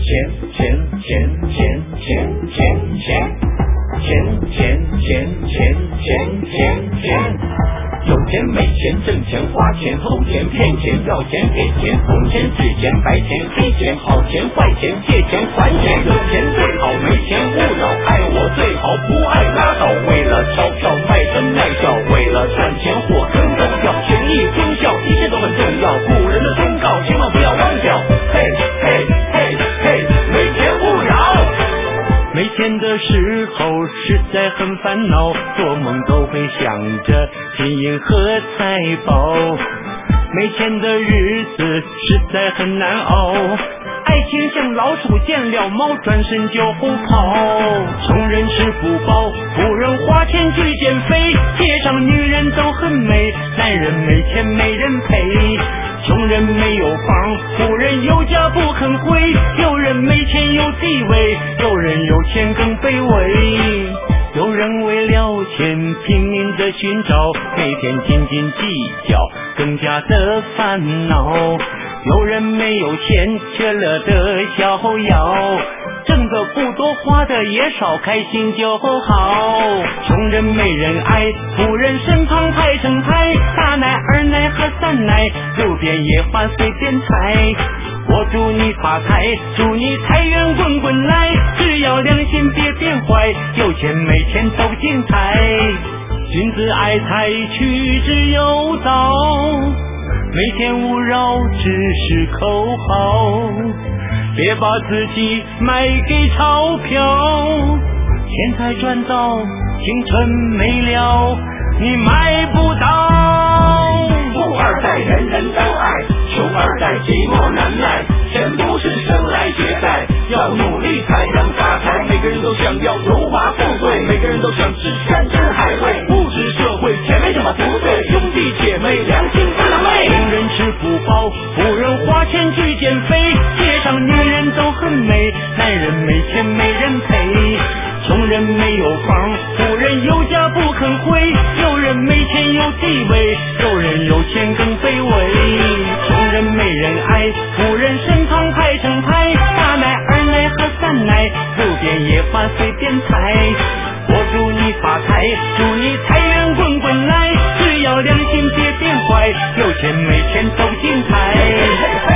有钱没钱挣钱花钱偷钱骗钱要钱给钱红钱纸钱白钱黑钱好钱坏钱借钱还钱有钱最好没钱勿扰爱我最好不爱拉倒为了钞票卖身卖脚为了赚钱火坑都要权益忠孝一切都很重要古人的忠告千万不要忘掉嘿嘿嘿嘿没钱勿扰没钱的时候实在很烦恼做梦都会想着金银和财宝没钱的日子实在很难熬爱情像老鼠见了猫转身就跑穷人吃不饱富人花钱去减肥街上女人都很美男人没钱没人陪穷人没有房富人有家不肯回有人没钱有地位有人有钱更卑微有人为了钱拼命的寻找每天斤斤计较更加的烦恼有人没有钱却乐得逍遥挣的不多花的也少开心就好穷人没人爱富人身旁排成排大奶二奶和三奶路边野花随便采我祝你发财祝你财源滚滚来只要良心别变坏有钱没钱都精彩君子爱财取之有道没钱勿扰只是口号别把自己卖给钞票钱财赚到青春没了你买不到富二代人人都爱穷二代寂寞难耐钱不是生来携带要努力才能发财每个人都想要荣华富贵每个人都想吃山珍海味物质社会钱没什么不对兄弟姐妹良心不能昧穷人吃不饱富人花钱去减肥街上女人都很美男人没钱没人陪穷人没有房富人有家不肯回有人没钱有地位有人有钱更卑微穷人没人爱富人身旁排成排大奶二奶和三奶路边野花随便采我祝你发财祝你财源滚滚来只要良心别变坏有钱没钱都精彩